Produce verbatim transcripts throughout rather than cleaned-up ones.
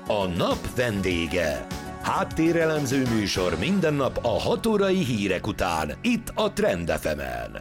A nap vendége. Háttérelemző műsor minden nap a hat órai hírek után, itt a Trend ef emen.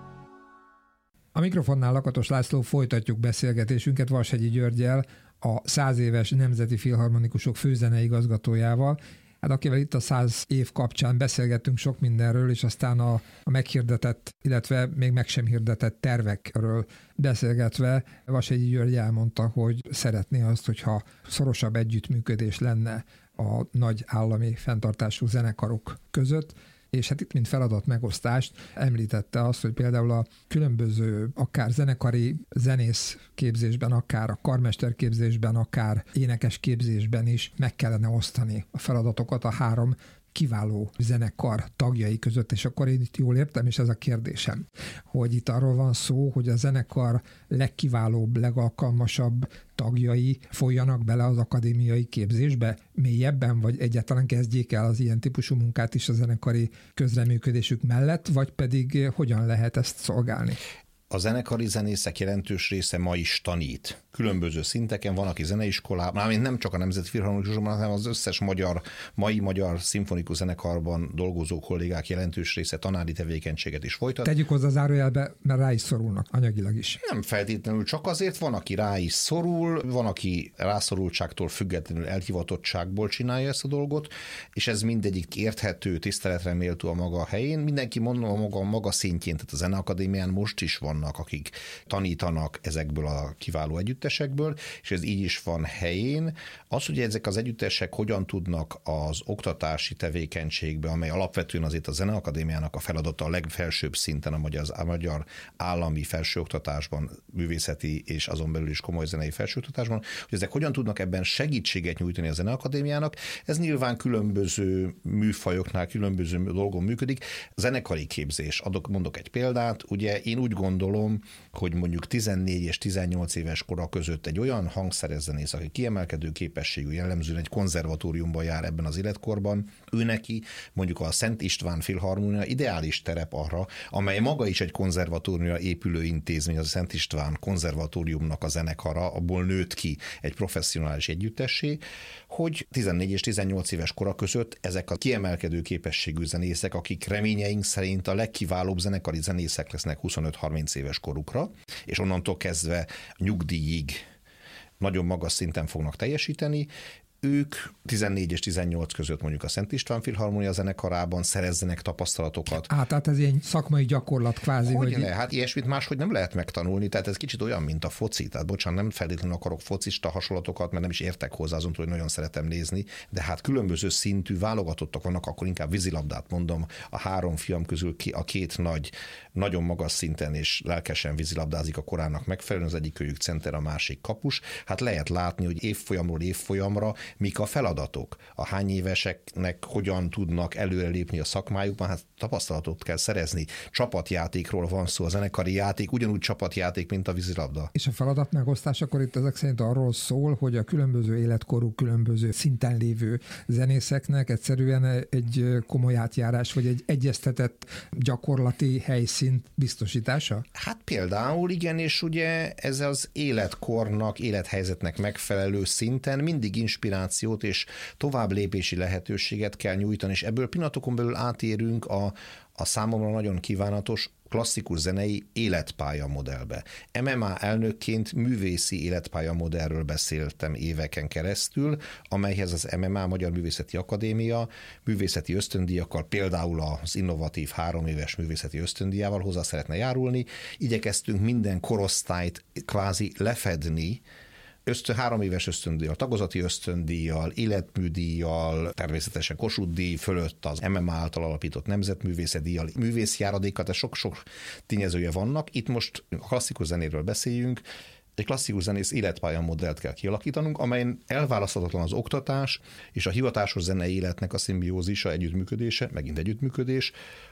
A mikrofonnál Lakatos László, folytatjuk beszélgetésünket Vashegyi Györggyel, a száz éves Nemzeti Filharmonikusok főzeneigazgatójával, hát akivel itt a száz év kapcsán beszélgettünk sok mindenről, és aztán a, a meghirdetett, illetve még meg sem hirdetett tervekről beszélgetve Vashegyi György elmondta, hogy szeretné azt, hogyha szorosabb együttműködés lenne a nagy állami fenntartású zenekarok között, és hát itt mint feladat megosztást említette azt, hogy például a különböző akár zenekari zenész képzésben, akár a karmester képzésben, akár énekes képzésben is meg kellene osztani a feladatokat a három kiváló zenekar tagjai között, és akkor én itt jól értem, és ez a kérdésem, hogy itt arról van szó, hogy a zenekar legkiválóbb, legalkalmasabb tagjai folyjanak bele az akadémiai képzésbe mélyebben, vagy egyáltalán kezdjék el az ilyen típusú munkát is a zenekari közreműködésük mellett, vagy pedig hogyan lehet ezt szolgálni? A zenekari zenészek jelentős része ma is tanít. Különböző szinteken van, aki zeneiskolában, mármint nem csak a Nemzeti Filharmonikusokban, hanem az összes magyar, mai magyar szimfonikus zenekarban dolgozó kollégák jelentős része tanári tevékenységet is folytat. Tegyük hozzá zárójelbe, mert rá is szorulnak, anyagilag is. Nem feltétlenül csak azért, van, aki rá is szorul, van, aki rászorultságtól függetlenül elhivatottságból csinálja ezt a dolgot, és ez mindegyik érthető, tiszteletre méltó a maga helyén. Mindenki mondom a maga, a maga szintjén, tehát a Zeneakadémián most is vannak, akik tanítanak ezekből a kiváló együttesekből, és ez így is van helyén. Az, hogy ezek az együttesek hogyan tudnak az oktatási tevékenységbe, amely alapvetően azért a Zeneakadémiának a feladata a legfelsőbb szinten a magyar, a magyar állami felsőoktatásban, művészeti és azon belül is komoly zenei felsőoktatásban, hogy ezek hogyan tudnak ebben segítséget nyújtani a Zeneakadémiának, ez nyilván különböző műfajoknál, különböző dolgon működik. Zenekari képzés, adok, mondok egy példát, ugye én úgy gondolom, hogy mondjuk tizennégy és tizennyolc éves kora között egy olyan hangszeres zenész, aki kiemelkedő képességű, jellemzően egy konzervatóriumban jár ebben az életkorban, ő neki mondjuk a Szent István Filharmónia ideális terep arra, amely maga is egy konzervatóriumra épülő intézmény, az a Szent István konzervatóriumnak a zenekara, abból nőtt ki egy professzionális együttessé, hogy tizennégy és tizennyolc éves kora között ezek a kiemelkedő képességű zenészek, akik reményeink szerint a legkiválóbb zenekari zenészek lesznek huszonöt-harminc éves korukra, és onnantól kezdve nyugdíjig nagyon magas szinten fognak teljesíteni, ők tizennégy és tizennyolc között mondjuk a Szent István Filharmónia zenekarában szerezzenek tapasztalatokat. Á, tehát ez ilyen szakmai gyakorlat kvázi. Hogy hogy ne? Hát ilyesmit máshogy nem lehet megtanulni, tehát ez kicsit olyan, mint a foci. Tehát bocsánat, nem feltétlenül akarok focista hasonlatokat, mert nem is értek hozzá, azon túl, hogy nagyon szeretem nézni, de hát különböző szintű válogatottak vannak, akkor inkább vízilabdát mondom, a három fiam közül ki, a két nagy, nagyon magas szinten és lelkesen vízilabdázik a korának megfelelően, az egyik kölyük center, a másik kapus. Hát lehet látni, hogy évfolyamról évfolyamra mik a feladatok, a hány éveseknek hogyan tudnak előrelépni a szakmájukban, hát tapasztalatot kell szerezni. Csapatjátékról van szó, a zenekari játék ugyanúgy csapatjáték, mint a vízilabda. És a feladat megosztás akkor itt ezek szerint arról szól, hogy a különböző életkorú, különböző szinten lévő zenészeknek egyszerűen egy komoly átjárás, vagy egy egyeztetett gyakorlati helyszín biztosítása? Hát például igen, és ugye ez az életkornak, élethelyzetnek megfelelő szinten mindig inspirációt és tovább lépési lehetőséget kell nyújtani, és ebből pillanatokon belül átérünk a, a számomra nagyon kívánatos klasszikus zenei életpálya modellbe. em em á elnökként művészi életpálya modellről beszéltem éveken keresztül, amelyhez az em em á Magyar Művészeti Akadémia művészeti ösztöndíjakkal, például az innovatív három éves művészeti ösztöndíjával hozzá szeretne járulni. Igyekeztünk minden korosztályt kvázi lefedni, Ösztön, három éves ösztöndíjjal, tagozati ösztöndíjjal, életműdíjjal, természetesen Kossuth díj fölött az em em á által alapított nemzetművészetdíjjal, művészjáradékkal, tehát sok-sok tényezője vannak. Itt most klasszikus zenéről beszéljünk, egy klasszikus zenész életpálya modellt kell kialakítanunk, amelyen elválaszthatatlan az oktatás és a hivatásos zenei életnek a szimbiózisa, együttműködése, megint együttműködés,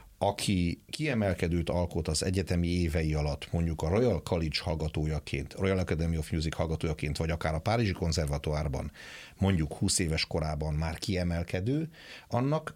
aki kiemelkedőt alkot az egyetemi évei alatt, mondjuk a Royal College hallgatójaként, Royal Academy of Music hallgatójaként, vagy akár a Párizsi Konzervatóárban, mondjuk húsz éves korában már kiemelkedő, annak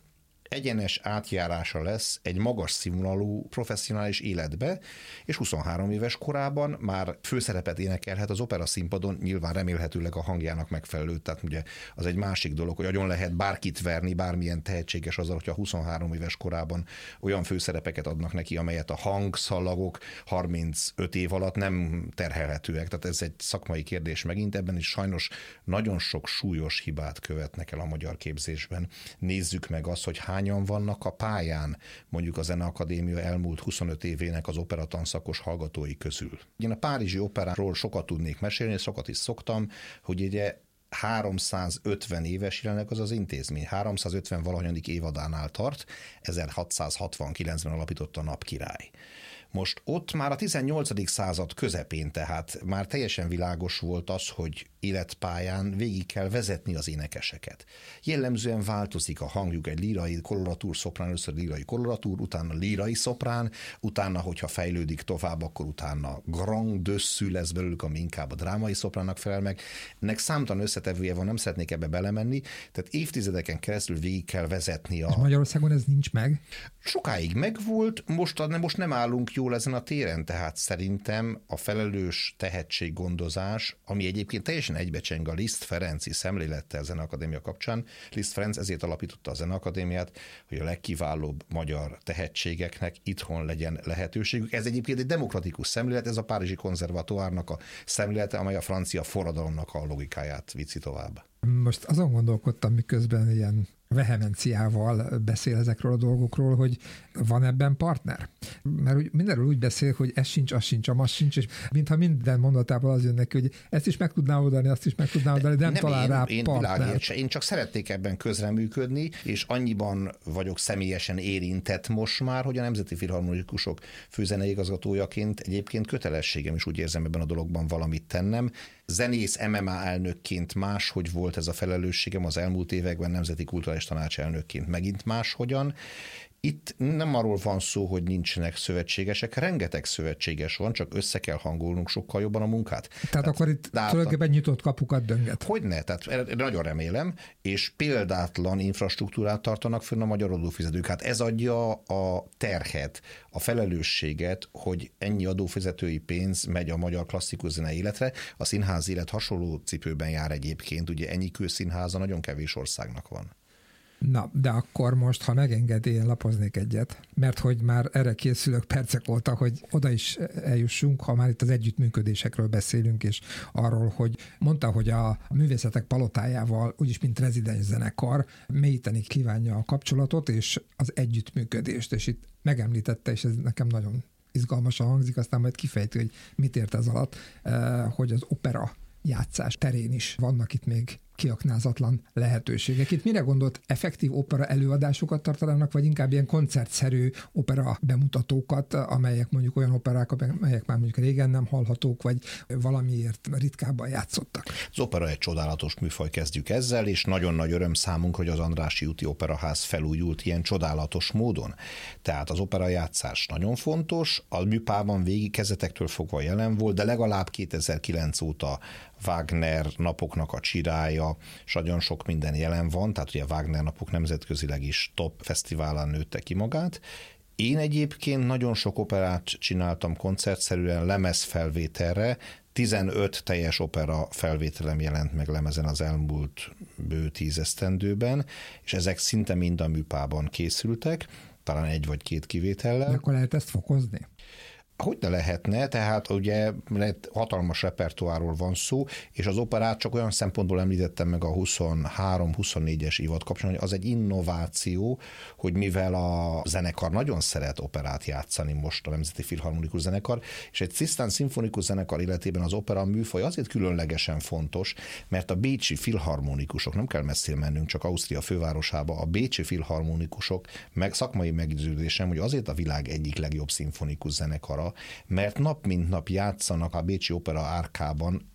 egyenes átjárása lesz egy magas színvonalú professzionális életbe, és huszonhárom éves korában már főszerepet énekelhet az opera színpadon, nyilván remélhetőleg a hangjának megfelelő, tehát ugye az egy másik dolog, hogy agyon lehet bárkit verni, bármilyen tehetséges azzal, hogyha huszonhárom éves korában olyan főszerepeket adnak neki, amelyet a hangszalagok harmincöt év alatt nem terhelhetőek. Tehát ez egy szakmai kérdés megint, ebben is sajnos nagyon sok súlyos hibát követnek el a magyar képzésben. Nézzük meg azt, hogy hányan vannak a pályán, mondjuk a Zeneakadémia elmúlt huszonöt évének az operatanszakos hallgatói közül. Én a Párizsi Operáról sokat tudnék mesélni, sokat is szoktam, hogy ugye háromszázötven éves jelenleg az az intézmény. háromszázötven valahanyadik évadánál tart, ezerhatszázhatvankilencben alapította a Napkirály. Most ott már a tizennyolcadik század közepén, tehát már teljesen világos volt az, hogy életpályán végig kell vezetni az énekeseket. Jellemzően változik a hangjuk, egy lírai koloratúr szoprán, először lírai koloratúr, utána lírai szoprán, utána, hogyha fejlődik tovább, akkor utána grand dösszű lesz belőlük, ami inkább a drámai szopránnak felel meg. Ennek számtalan összetevője van, nem szeretnék ebbe belemenni, tehát évtizedeken keresztül végig kell vezetni a... És Magyarországon ez nincs meg? Sokáig megvolt, most, most nem állunk jól ezen a téren, tehát szerintem a felelős tehetséggondozás, ami egyébként teljesen egybecseng a Liszt Ferenci szemlélettel a Zeneakadémia kapcsán. Liszt Ferenc ezért alapította a Zeneakadémiát, hogy a legkiválóbb magyar tehetségeknek itthon legyen lehetőségük. Ez egyébként egy demokratikus szemlélet, ez a Párizsi Konzervatóárnak a szemlélete, amely a francia forradalomnak a logikáját vicci tovább. Most azon gondolkodtam, miközben ilyen vehemenciával beszél ezekről a dolgokról, hogy van ebben partner? Mert úgy, mindenről úgy beszél, hogy ez sincs, az sincs, az sincs, és mintha minden mondatában az jön neki, hogy ezt is meg tudná oldani, azt is meg tudná oldani, de nem, nem talál én, rá én partnert. Én csak szeretnék ebben közreműködni, és annyiban vagyok személyesen érintett most már, hogy a Nemzeti Filharmonikusok főzeneigazgatójaként egyébként kötelességem is, úgy érzem ebben a dologban valamit tennem. Zenész em em á elnökként máshogy volt ez a felelősségem, az elmúlt években Nemzeti Kulturális Tanács elnökként megint máshogyan. Itt nem arról van szó, hogy nincsenek szövetségesek, rengeteg szövetséges van, csak össze kell hangolnunk sokkal jobban a munkát. Tehát, tehát akkor itt tulajdonképpen nyitott kapukat dönget. Hogyne, tehát nagyon remélem, és példátlan infrastruktúrát tartanak fönn a magyar adófizetők. Hát ez adja a terhet, a felelősséget, hogy ennyi adófizetői pénz megy a magyar klasszikus zene életre. A színház élet hasonló cipőben jár egyébként, ugye ennyi kőszínháza nagyon kevés országnak van. Na, de akkor most, ha megengedi, én lapoznék egyet, mert hogy már erre készülök percek óta, hogy oda is eljussunk, ha már itt az együttműködésekről beszélünk, és arról, hogy mondta, hogy a Művészetek Palotájával, úgyis mint rezidens zenekar, mélyíteni kívánja a kapcsolatot és az együttműködést, és itt megemlítette, és ez nekem nagyon izgalmasan hangzik, aztán majd kifejti, hogy mit ért ez alatt, hogy az opera játszás terén is vannak itt még kiaknázatlan lehetőségek. Itt mire gondolt? Effektív opera előadásokat tartanának, vagy inkább ilyen koncertszerű opera bemutatókat, amelyek mondjuk olyan operák, amelyek már mondjuk régen nem hallhatók, vagy valamiért ritkábban játszottak? Az opera egy csodálatos műfaj, kezdjük ezzel, és nagyon nagy öröm számunkra, hogy az Andrássy úti Operaház felújult ilyen csodálatos módon. Tehát az opera játszás nagyon fontos, a műpában végig kezdetektől fogva jelen volt, de legalább kétezer-kilenc óta Wagner napoknak a csirája, és nagyon sok minden jelen van, tehát ugye a Wagner napok nemzetközileg is top fesztiválán nőtte ki magát. Én egyébként nagyon sok operát csináltam koncertszerűen lemezfelvételre, tizenöt teljes opera felvételem jelent meg lemezen az elmúlt bő tíz esztendőben, és ezek szinte mind a műpában készültek, talán egy vagy két kivétellel. De akkor lehet ezt fokozni? Hogy ne lehetne, tehát ugye hatalmas repertoárról van szó, és az operát csak olyan szempontból említettem meg a huszonhárom-huszonnégyes évad kapcsán, hogy az egy innováció, hogy mivel a zenekar nagyon szeret operát játszani most, a Nemzeti Filharmonikus Zenekar, és egy tisztán szimfonikus zenekar életében az opera műfaj azért különlegesen fontos, mert a bécsi filharmonikusok, nem kell messzire mennünk, csak Ausztria fővárosába, a bécsi filharmonikusok meg szakmai meggyőződésem, hogy azért a világ egyik legjobb szimfonikus zenekara, mert nap mint nap játszanak a bécsi opera árkában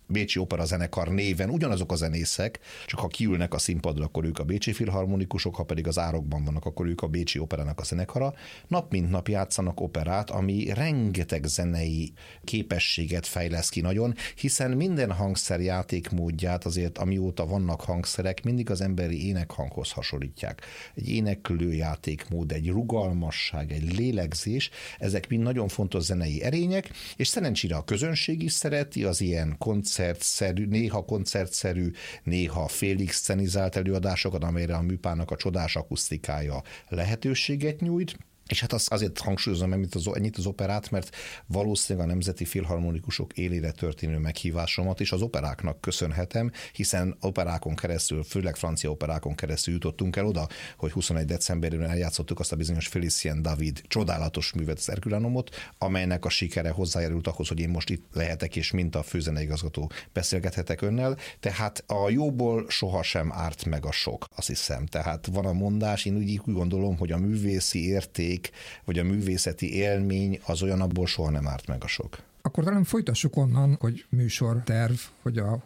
Bécsi Opera Zenekar néven ugyanazok a zenészek, csak ha kiülnek a színpadra, akkor ők a Bécsi Filharmonikusok, ha pedig az árokban vannak, akkor ők a Bécsi Operának a zenekara. Nap mint nap játszanak operát, ami rengeteg zenei képességet fejlesz ki nagyon, hiszen minden hangszer játékmódját azért, amióta vannak hangszerek, mindig az emberi énekhanghoz hasonlítják. Egy éneklő játékmód, egy rugalmasság, egy lélegzés, ezek mind nagyon fontos zenei erények, és szerencsére a közönség is szereti az ilyen koncertszerű, néha koncertszerű, néha félig szcenizált előadásokat, amelyre a műpának a csodás akusztikája lehetőséget nyújt. És hát azt azért hangsúlyozom ennyit az, ennyit az operát, mert valószínűleg a Nemzeti Filharmonikusok élére történő meghívásomat is az operáknak köszönhetem, hiszen operákon keresztül, főleg francia operákon keresztül jutottunk el oda, hogy huszonegy decemberén eljátszottuk azt a bizonyos Félicien David csodálatos művet, az Herculanumot, amelynek a sikere hozzájárult ahhoz, hogy én most itt lehetek, és mint a főzeneigazgató beszélgethetek önnel. Tehát a jóból sohasem árt meg a sok, azt hiszem. Tehát van a mondás, én úgy, úgy gondolom, hogy a művészi érték vagy a művészeti élmény az olyan, abból soha nem árt meg a sok. Akkor talán folytassuk onnan, hogy műsorterv, hogy a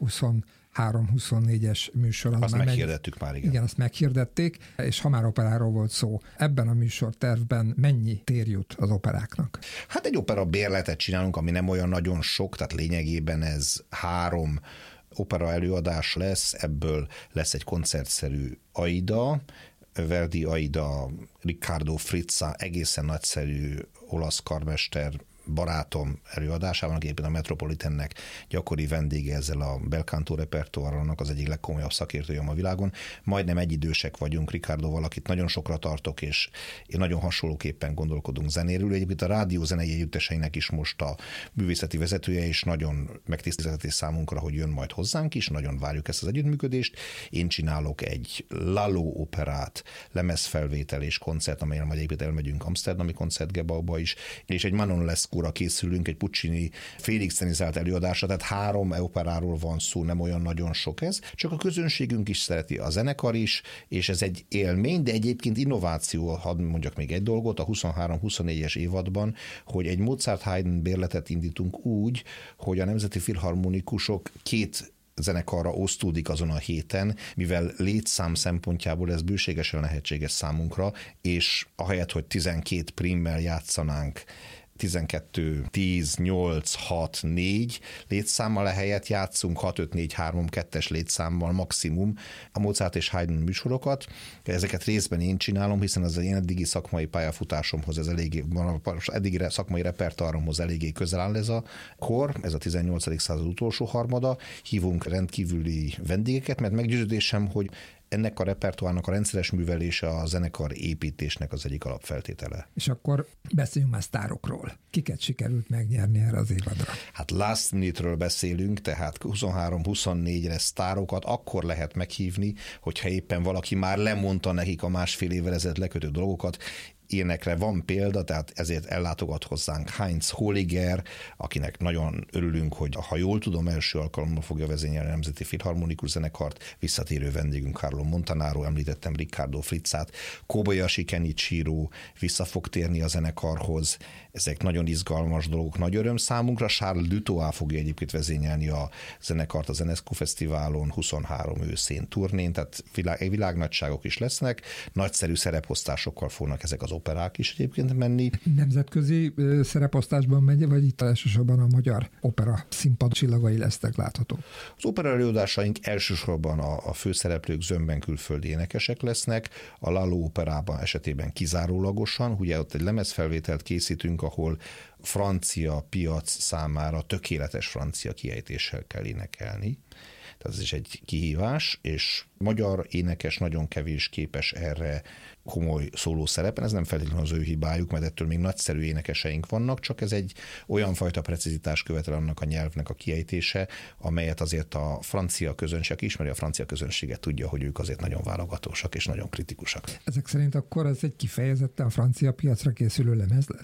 huszonhárom-huszonnégyes műsor. Az, azt már meghirdettük megy... már, igen. Igen, azt meghirdették, és ha már operáról volt szó, ebben a műsortervben mennyi tér jut az operáknak? Hát egy opera bérletet csinálunk, ami nem olyan nagyon sok, tehát lényegében ez három opera előadás lesz, ebből lesz egy koncertszerű Aida, Verdi Aida, Riccardo Frizza, egészen nagyszerű olasz karmester barátom előadásában, aki éppen a Metropolitannek gyakori vendége ezzel a bel canto repertoárnak, az egyik legkomolyabb szakértője a világon. Majdnem egyidősek vagyunk Riccardoval, akit nagyon sokra tartok, és én nagyon hasonlóképpen gondolkodunk zenéről. Egyébként a rádió zenei együtteseinek is most a művészeti vezetője, és nagyon megtiszteltetés számunkra, hogy jön majd hozzánk is, nagyon várjuk ezt az együttműködést. Én csinálok egy Lalo operát, lemezfelvétel és koncert, amelyen majd egyébként elmegyünk Amsterdami koncertgebauba is, és egy Manon Lescaura készülünk, egy Puccini félig szcenizált előadásra, tehát három operáról van szó, nem olyan nagyon sok ez, csak a közönségünk is szereti, a zenekar is, és ez egy élmény, de egyébként innováció, hadd mondjak még egy dolgot, a huszonhárom-huszonnégyes évadban, hogy egy Mozart-Haydn bérletet indítunk úgy, hogy a Nemzeti Filharmonikusok két zenekarra osztódik azon a héten, mivel létszám szempontjából ez bőségesen lehetséges számunkra, és ahelyett, hogy tizenkét primmel játszanánk tizenkettő, tíz, nyolc, hat, négy létszámmal helyett játszunk hat, öt, négy, három, kettes létszámmal maximum a Mozart és Haydn műsorokat. Ezeket részben én csinálom, hiszen az én eddigi szakmai pályafutásomhoz, ez eléggé, eddigi szakmai repertoáromhoz eléggé közel áll ez a kor, ez a tizennyolcadik század utolsó harmada. Hívunk rendkívüli vendégeket, mert meggyőződésem, hogy ennek a repertoárnak a rendszeres művelése a zenekar építésnek az egyik alapfeltétele. És akkor beszéljünk már sztárokról. Kiket sikerült megnyerni erre az évadra? Hát last minute-ről beszélünk, tehát huszonhárom-huszonnégyre sztárokat akkor lehet meghívni, hogyha éppen valaki már lemondta nekik a másfél évvel ezelőtt lekötő dolgokat. Ilyenekre van példa, tehát ezért ellátogat hozzánk Heinz Holliger, akinek nagyon örülünk, hogy ha jól tudom, első alkalommal fogja vezényelni a Nemzeti Filharmonikus Zenekart, visszatérő vendégünk Carlo Montanaro, említettem Riccardo Frizzát, Kobayashi Kenichiro vissza fog térni a zenekarhoz, ezek nagyon izgalmas dolgok, nagy öröm számunkra. Charles Dutoit fogja egyébként vezényelni a zenekart a Zenescu Fesztiválon huszonhárom őszén turnén, tehát világ, világnagyságok is lesznek, nagyszerű szereposztásokkal fognak ezek az operák is egyébként menni. Nemzetközi szereposztásban megy, vagy itt elsősorban a magyar opera színpad csillagai lesznek láthatók? Az opera előadásaink elsősorban a, a főszereplők zömben külföldi énekesek lesznek, a Lalo operában esetében kizárólagosan, ugye ott egy lemezfelvételt készítünk, ahol francia piac számára tökéletes francia kiejtéssel kell énekelni. Tehát ez is egy kihívás, és magyar énekes nagyon kevés képes erre komoly szóló szerepen, ez nem feltétlenül az ő hibájuk, mert ettől még nagyszerű énekeseink vannak, csak ez egy olyan fajta precizitás követel annak a nyelvnek a kiejtése, amelyet azért a francia közönség, aki ismeri a francia közönséget, tudja, hogy ők azért nagyon válogatósak és nagyon kritikusak. Ezek szerint akkor ez egy kifejezetten a francia piacra készülő lemez lesz?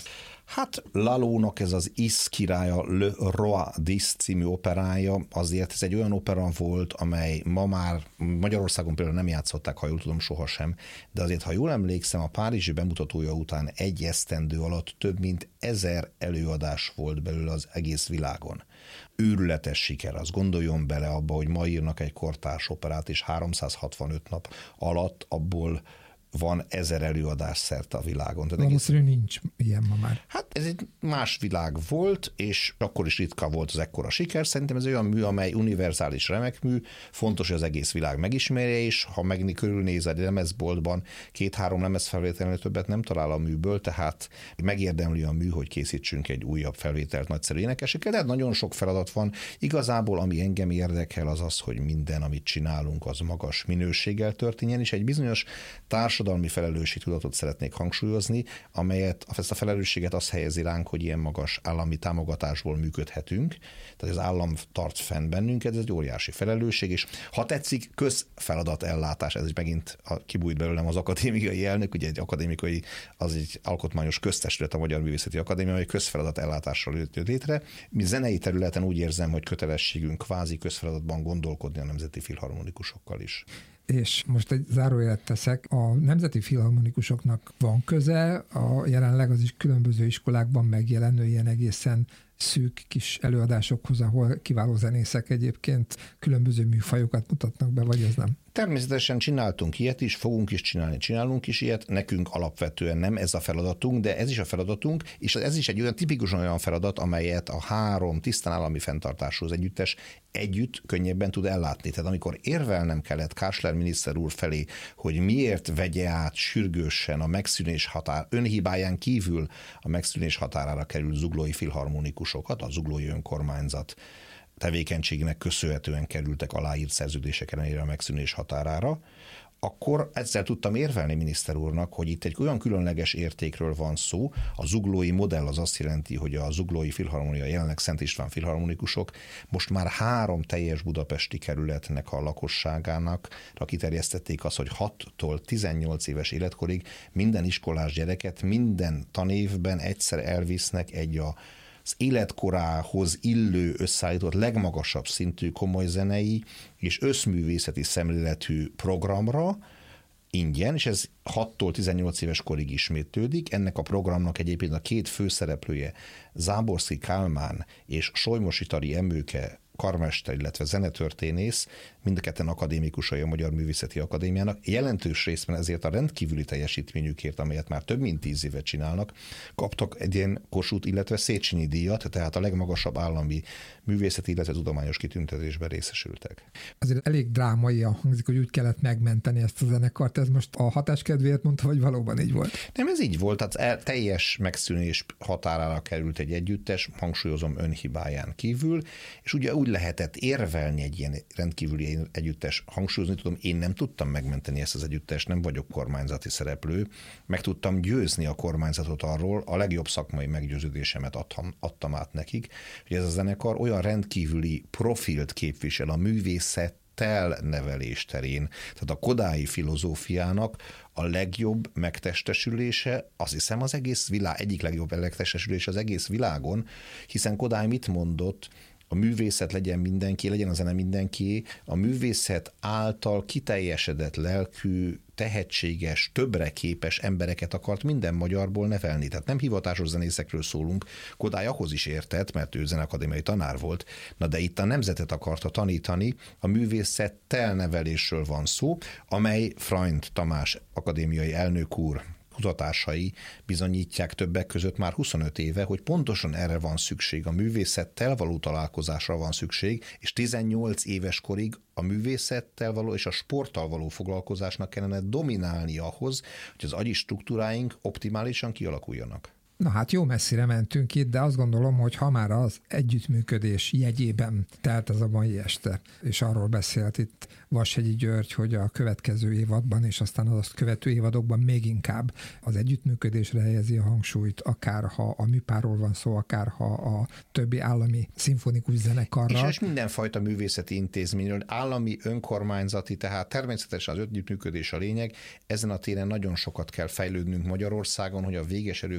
Hát Lalónak ez az Is királya, Le Roi d'Is című operája, azért ez egy olyan opera volt, amely ma már Magyarországon például nem játszották, ha jól tudom, sohasem, de azért, ha jól emlékszem, a párizsi bemutatója után egy esztendő alatt több mint ezer előadás volt belőle az egész világon. Őrületes siker, az gondoljon bele abba, hogy ma írnak egy kortárs operát, és háromszázhatvanöt nap alatt abból van ezer előadás szerte a világon. Valószínűleg nincs ilyen ma már. Hát ez egy más világ volt, és akkor is ritka volt az ekkora siker. Szerintem ez olyan mű, amely univerzális remek mű, fontos, hogy az egész világ megismerje, és ha megni körülnéz egy lemezboltban, két-három lemezfelvételnél többet nem talál a műből, tehát megérdemli a mű, hogy készítsünk egy újabb felvételt nagyszerű énekesekkel, de nagyon sok feladat van. Igazából, ami engem érdekel, az az, hogy minden, amit csinálunk, az magas minőséggel történjen, és egy bizonyos társadalmi felelősségi tudatot szeretnék hangsúlyozni, amelyet ezt a felelősséget azt helyezi ránk, hogy ilyen magas állami támogatásból működhetünk, tehát az állam tart fenn bennünket, ez egy óriási felelősség, és ha tetszik, közfeladatellátás, ez is megint kibújt belőlem az akadémiai elnök, ugye egy akadémikai, az egy alkotmányos köztestület, a Magyar Művészeti Akadémia, amely közfeladatellátásról jött létre. Mi zenei területen úgy érzem, hogy kötelességünk kvázi közfeladatban gondolkodni a nemzeti filharmonikusokkal is. És most egy zárójelet teszek, a nemzeti filharmonikusoknak van köze, a jelenleg az is különböző iskolákban megjelenő ilyen egészen szűk kis előadásokhoz, ahol kiváló zenészek egyébként különböző műfajokat mutatnak be, vagy ez nem? Természetesen csináltunk ilyet is, fogunk is csinálni, csinálunk is ilyet, nekünk alapvetően nem ez a feladatunk, de ez is a feladatunk, és ez is egy olyan tipikusan olyan feladat, amelyet a három tisztán állami fenntartású együttes együtt könnyebben tud ellátni. Tehát amikor érvelnem kellett Kásler miniszter úr felé, hogy miért vegye át sürgősen a megszűnés határ, önhibáján kívül a megszűnés határára került zuglói filharmonikusokat, a zuglói önkormányzat tevékenységnek köszönhetően kerültek aláírt szerződések ellenére a megszűnés határára, akkor ezzel tudtam érvelni miniszter úrnak, hogy itt egy olyan különleges értékről van szó. A zuglói modell az azt jelenti, hogy a zuglói filharmonia, jelenleg Szent István filharmonikusok most már három teljes budapesti kerületnek a lakosságának kiterjesztették azt, hogy hattól tizennyolc éves életkorig minden iskolás gyereket minden tanévben egyszer elvisznek egy a az életkorához illő összeállított legmagasabb szintű komoly zenei és összművészeti szemléletű programra ingyen, és ez hattól tizennyolc éves korig ismétlődik. Ennek a programnak egyébként a két főszereplője, Záborszky Kálmán és Solymosi Tari Emőke karmester, illetve zenetörténész, mind a ketten akadémikusai a Magyar Művészeti Akadémiának, jelentős részben ezért a rendkívüli teljesítményükért, amelyet már több mint tíz évet csinálnak, kaptak egy ilyen Kossuth, illetve Széchenyi díjat, tehát a legmagasabb állami művészeti, illetve tudományos kitüntetésben részesültek. Azért elég drámaian hangzik, hogy úgy kellett megmenteni ezt a zenekart. Ez most a hatáskedvéért mondta, vagy valóban így volt? Nem, ez így volt, tehát teljes megszűnés határára került egy együttes, hangsúlyozom önhibáján kívül, és ugye úgy lehetett érvelni egy ilyen rendkívüli együttes, hangsúlyozni tudom, én nem tudtam megmenteni ezt az együttest, nem vagyok kormányzati szereplő, meg tudtam győzni a kormányzatot arról, a legjobb szakmai meggyőződésemet adtam, adtam át nekik, hogy ez a zenekar olyan rendkívüli profilt képvisel a művészettel nevelés terén. Tehát a kodályi filozófiának a legjobb megtestesülése, azt hiszem az egész világ, egyik legjobb megtestesülése az egész világon, hiszen Kodály mit mondott? A művészet legyen mindenki, legyen a zene mindenki, a művészet által kiteljesedett lelkű, tehetséges, többre képes embereket akart minden magyarból nevelni. Tehát nem hivatásos zenészekről szólunk, Kodály ahhoz is értett, mert ő zeneakadémiai tanár volt, na de itt a nemzetet akarta tanítani, a művészettel nevelésről van szó, amely Freund Tamás akadémiai elnök úr kutatásai bizonyítják többek között már huszonöt éve, hogy pontosan erre van szükség, a művészettel való találkozásra van szükség, és tizennyolc éves korig a művészettel való és a sporttal való foglalkozásnak kellene dominálni ahhoz, hogy az agyi struktúráink optimálisan kialakuljanak. Na hát jó messzire mentünk itt, de azt gondolom, hogy ha már az együttműködés jegyében telt ez a mai este, és arról beszélt itt Vashegyi György, hogy a következő évadban, és aztán az azt követő évadokban még inkább az együttműködésre helyezi a hangsúlyt, akár ha a műpárról van szó, akár ha a többi állami szimfonikus zenekarra. És, és mindenfajta művészeti intézményről, állami, önkormányzati, tehát természetesen az együttműködés a lényeg. Ezen a téren nagyon sokat kell fejlődnünk Magyarországon, hogy a véges erőforrás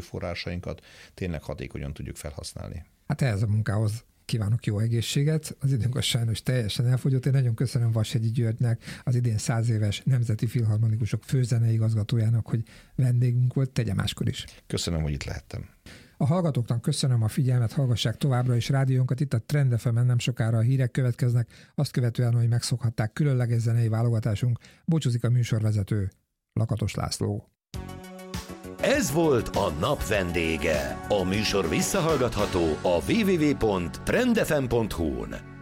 forrásainkat tényleg hatékonyan tudjuk felhasználni. Hát ehhez a munkához kívánok jó egészséget. Az időnk az sajnos teljesen elfogyott. Én nagyon köszönöm Vashegyi Györgynek, az idén száz éves Nemzeti Filharmonikusok főzenei igazgatójának, hogy vendégünk volt, tegye máskor is. Köszönöm, hogy itt lehettem. A hallgatóknak köszönöm a figyelmet, hallgassák továbbra is rádiónkat. Itt a Trend ef emen nem sokára a hírek következnek, azt követően, hogy megszokhatták, különleges zenei válogatásunk. Búcsúzik a műsorvezető, Lakatos László. Ez volt a nap vendége. A műsor visszahallgatható a double-u double-u double-u pont trend f m pont hu-n.